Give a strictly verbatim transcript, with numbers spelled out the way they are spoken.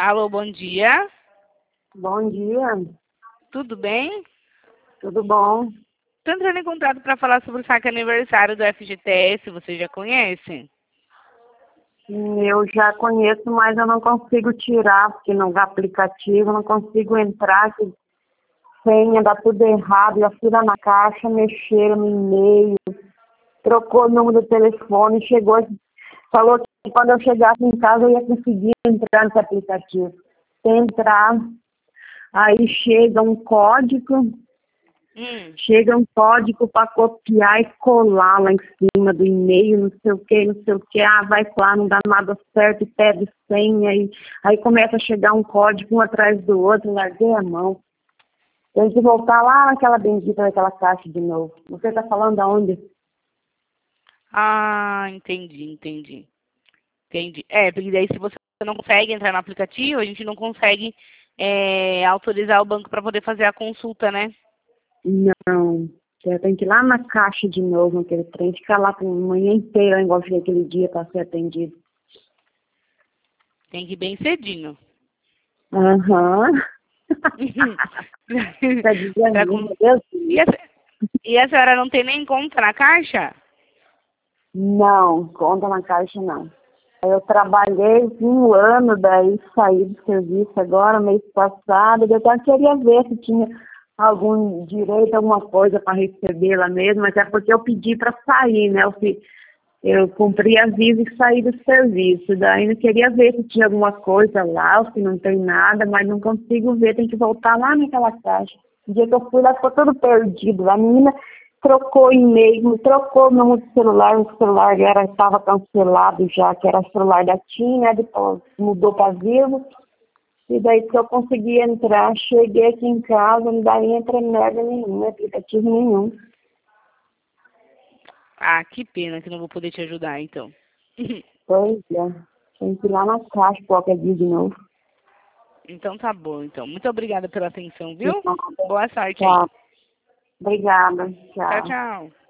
Alô, bom dia. Bom dia, Tudo bem? tudo bom? Estou entrando em contato para falar sobre o saque aniversário do F G T S. Você já conhece? Eu já conheço, mas eu não consigo tirar, porque no aplicativo eu não consigo entrar, que senha, dá tudo errado, já fui lá na caixa, mexeram no e-mail, trocou o número do telefone, chegou, falou que quando eu chegasse em casa eu ia conseguir entrar nesse aplicativo. Entrar, aí chega um código, Hum. Chega um código para copiar e colar lá em cima do e-mail, não sei o que, não sei o que, ah, vai lá, não dá nada certo, e pede senha, e aí começa a chegar um código um atrás do outro, larguei a mão. Tem que voltar lá naquela bendita daquela caixa de novo. Você está falando aonde? Ah, entendi, entendi. Entendi. É, porque daí se você não consegue entrar no aplicativo, a gente não consegue é, autorizar o banco para poder fazer a consulta, né? Não. Você tem que ir lá na caixa de novo, naquele trem, ficar lá por manhã inteira, igual eu fiquei aquele dia para ser atendido. Tem que ir bem cedinho. Aham. Tá Pra dizendo, com- meu Deus? e, a, e a senhora não tem nem conta na caixa? Não, conta na caixa não. Eu trabalhei um ano, daí saí do serviço agora, mês passado, eu até queria ver se tinha algum direito, alguma coisa para receber lá mesmo, mas é porque eu pedi para sair, né? Eu, fi- eu cumpri aviso e saí do serviço, daí eu queria ver se tinha alguma coisa lá, ou se não tem nada, mas não consigo ver, tem que voltar lá naquela caixa. O dia que eu fui lá ficou tudo perdido, a menina trocou e-mail, trocou o número de celular, o celular era estava cancelado já, que era o celular da TIM, né? Depois mudou para Vivo. E daí que eu consegui entrar, cheguei aqui em casa, não daí entra merda nenhuma, aplicativo nenhum. Ah, que pena que não vou poder te ajudar, então. Pois é, tem que ir lá na caixa qualquer dia de novo. Então tá bom, então. Muito obrigada pela atenção, De viu? nada. Boa sorte aí. Tchau. Obrigada. Tchau, Tchau. tchau.